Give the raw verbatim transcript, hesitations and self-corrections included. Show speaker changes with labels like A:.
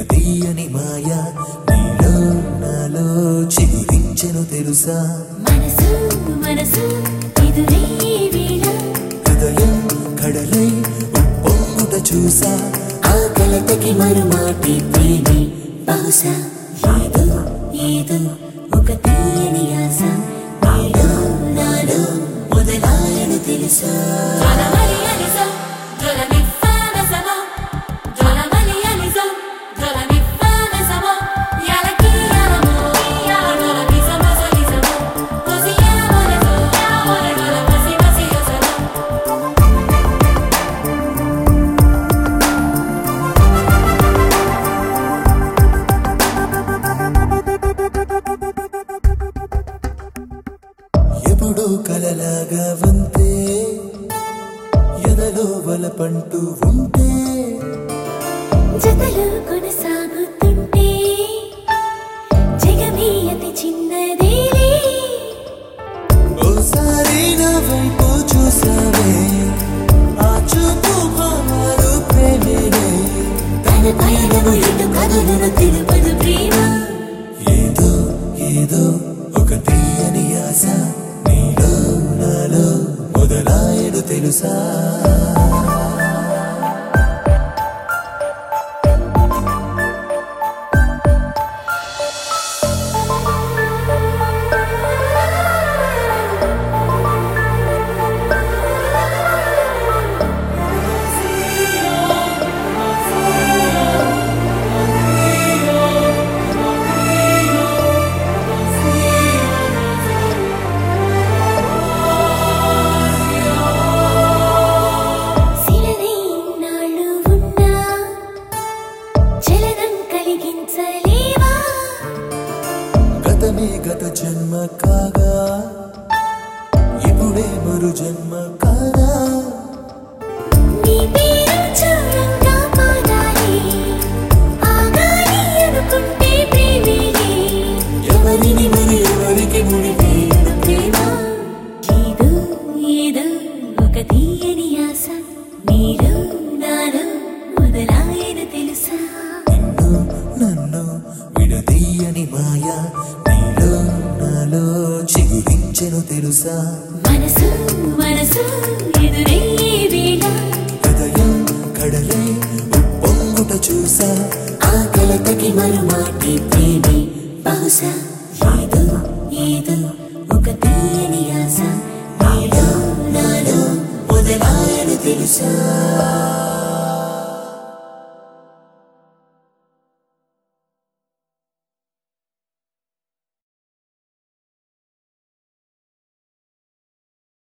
A: విడదీయని మాయ నీలో నాలో చిగురించెను తెలుసా
B: మనసు మనసు ఎదురే వేళ
A: హృదయం కడలై ఉప్పొంగుట చూసా ఆ కలతకి మరుమాటి ప్రేమి బహుశా
B: ఏదో ఏదో ఒక తీయని ఆశ నీలో నాలో మొదలాయను తెలుసా
A: ఎప్పుడు కలలాగా వంతే ఎదలో వలపంటూ ఉంటే
B: జతలు కొనసాగుతుంటే జగమే అతి చిన్నదేలే
A: ఓసారి నా వైపు చూసావే ఆ చూపు భావాలు ప్రేమేనే
B: తన పయనము ఎటు కదులును తెలుపదు ప్రేమ
A: ఏదో ఏదో ఒక తీయని ఆశ నీలో నాలో మొదలాయను తెలుసా
B: శిలనే ఇన్నాళ్ళు ఉన్నా చలనం కలిగించలేవా
A: గతమే గత జన్మ కాగా ఇప్పుడే మరు జన్మ కాగా
B: నీ పేరు చూడంగా పాడాలి ఆగాలి అనుకుంటే ప్రేమేలే
A: ఎవరిని మరి ఎవరికి ముడివేయను
B: ప్రేమ ఏదో ఏదో ఒక తీయని ఆశ నీలో నాలో మొదలాయను తెలుసా
A: నిన్ను నన్ను విడదీయని మాయ నీలో నాలో చిగురించెను తెలుసా
B: మనసు మనసు ఎదురే వేళ
A: హృదయం కడలై ఉప్పొంగుట చూసా ఆ కలతకి మరుమాటి ప్రేమి
B: బహుశా ఏదో ఏదో ఒక తీయని ఆశ నీలో నాలో
A: మొదలాయను తెలుసా